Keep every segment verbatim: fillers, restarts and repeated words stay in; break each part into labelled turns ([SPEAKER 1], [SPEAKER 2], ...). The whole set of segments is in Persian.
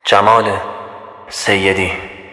[SPEAKER 1] جمال سیدی.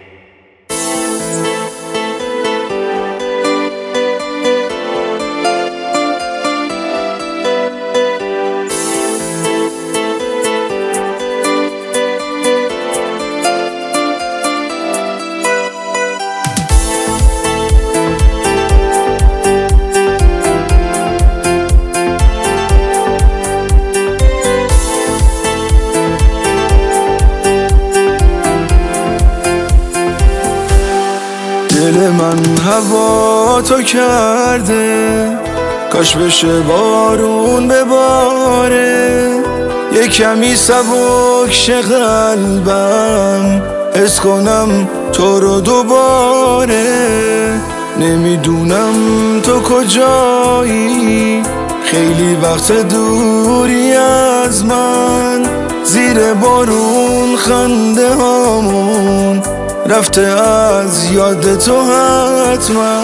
[SPEAKER 2] دل من هوا تو کرده، کاش بشه بارون بباره، یه کمی سبک شه قلبم، حس کنم تو رو دوباره. نمیدونم تو کجایی، خیلی وقت دوری از من، زیر بارون خنده هامون رفته از یاد تو حتما.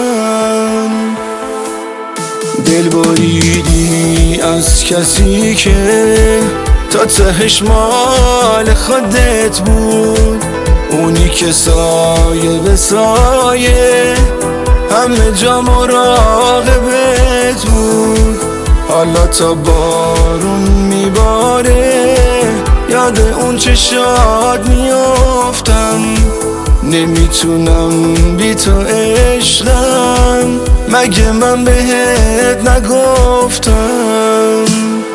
[SPEAKER 2] دل بریدی از کسی که تا تهش مال خودت بود، اونی که سایه به سایه همه جا مراقبت بود. حالا تا بارون میباره یاد اون چشات میافتم، نمیتونم بی تو عشقم، مگه من بهت نگفتم؟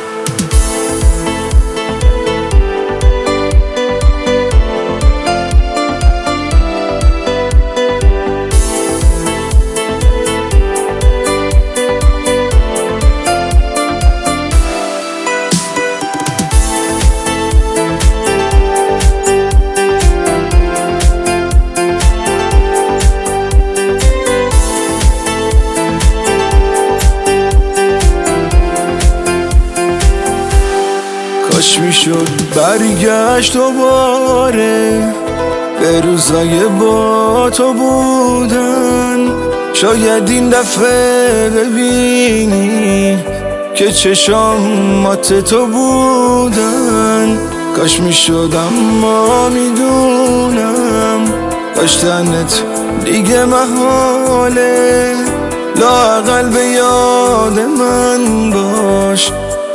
[SPEAKER 2] کاش میشد برگشت دوباره به روزای با تو بودن، شاید این دفعه ببینی که چشامات تو بودن. کاش میشد اما میدونم داشتنت دیگه محاله، لااقل به یاد من باش